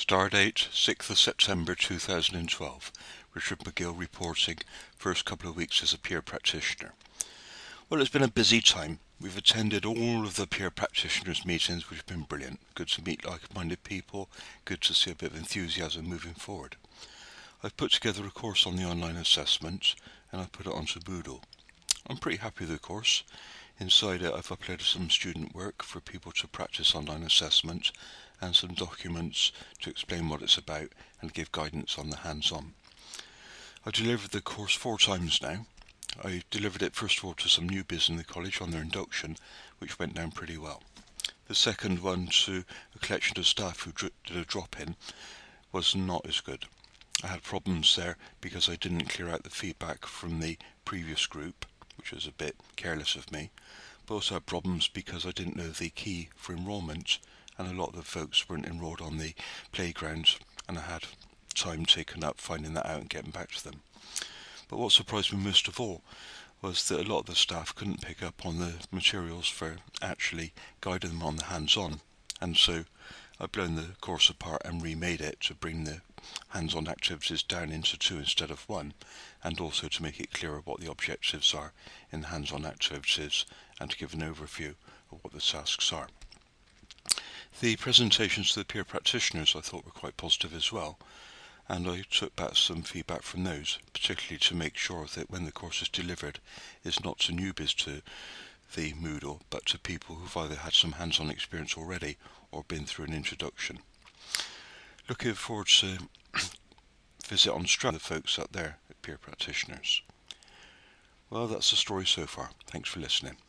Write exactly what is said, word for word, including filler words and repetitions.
Stardate sixth of September two thousand twelve. Richard McGill reporting first couple of weeks as a peer practitioner. Well, it's been a busy time. We've attended all of the peer practitioners meetings, which have been brilliant. Good to meet like-minded people, good to see a bit of enthusiasm moving forward. I've put together a course on the online assessment and I've put it onto Moodle. I'm pretty happy with the course. Inside it I've uploaded some student work for people to practice online assessment and some documents to explain what it's about and give guidance on the hands-on. I've delivered the course four times now. I delivered it first of all to some newbies in the college on their induction, which went down pretty well. The second one to a collection of staff who did a drop-in was not as good. I had problems there because I didn't clear out the feedback from the previous group, which was a bit careless of me, but also had problems because I didn't know the key for enrolment, and a lot of the folks weren't enrolled on the playground, and I had time taken up finding that out and getting back to them. But what surprised me most of all was that a lot of the staff couldn't pick up on the materials for actually guiding them on the hands-on, and so I've blown the course apart and remade it to bring the hands-on activities down into two instead of one, and also to make it clearer what the objectives are in the hands-on activities and to give an overview of what the tasks are. The presentations to the peer practitioners I thought were quite positive as well, and I took back some feedback from those, particularly to make sure that when the course is delivered, it's not to newbies to the Moodle, but to people who've either had some hands-on experience already or been through an introduction. Looking forward to visit on Strand the folks out there at Peer Practitioners. Well, that's the story so far. Thanks for listening.